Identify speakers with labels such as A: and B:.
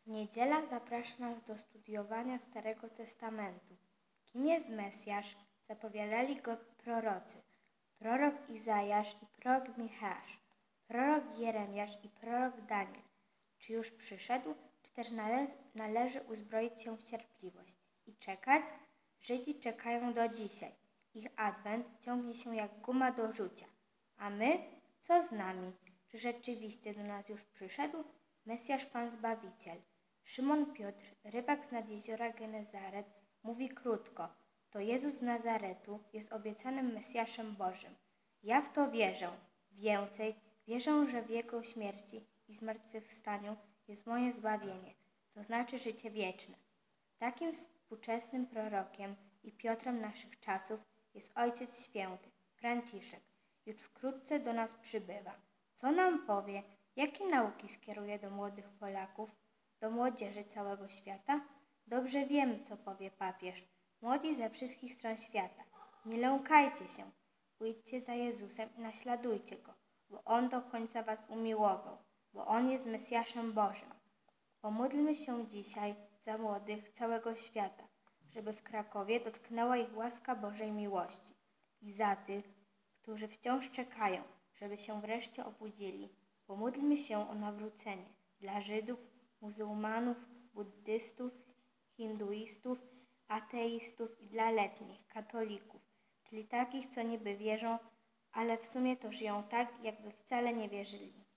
A: Niedziela zaprasza nas do studiowania Starego Testamentu. Kim jest Mesjasz? Zapowiadali go prorocy. Prorok Izajasz i prorok Micheasz, prorok Jeremiasz i prorok Daniel. Czy już przyszedł, czy też należy uzbroić się w cierpliwość i czekać? Żydzi czekają do dzisiaj. Ich adwent ciągnie się jak guma do rzucia. A my? Co z nami? Czy rzeczywiście do nas już przyszedł Mesjasz Pan Zbawiciel? Szymon Piotr, rybak z nad jeziora Genezaret, mówi krótko: to Jezus z Nazaretu jest obiecanym Mesjaszem Bożym. Ja w to wierzę. Więcej, wierzę, że w Jego śmierci i zmartwychwstaniu jest moje zbawienie, to znaczy życie wieczne. Takim współczesnym prorokiem i Piotrem naszych czasów jest Ojciec Święty, Franciszek. Już wkrótce do nas przybywa. Co nam powie? Jakie nauki skieruje do młodych Polaków, do młodzieży całego świata? Dobrze wiemy, co powie papież. Młodzi ze wszystkich stron świata, nie lękajcie się. Pójdźcie za Jezusem i naśladujcie Go, bo On do końca was umiłował, bo On jest Mesjaszem Bożym. Pomódlmy się dzisiaj za młodych całego świata, żeby w Krakowie dotknęła ich łaska Bożej miłości i za tych, którzy wciąż czekają, żeby się wreszcie obudzili. Pomódlmy się o nawrócenie dla Żydów, muzułmanów, buddystów, hinduistów, ateistów i dla letnich, katolików, czyli takich, co niby wierzą, ale w sumie to żyją tak, jakby wcale nie wierzyli.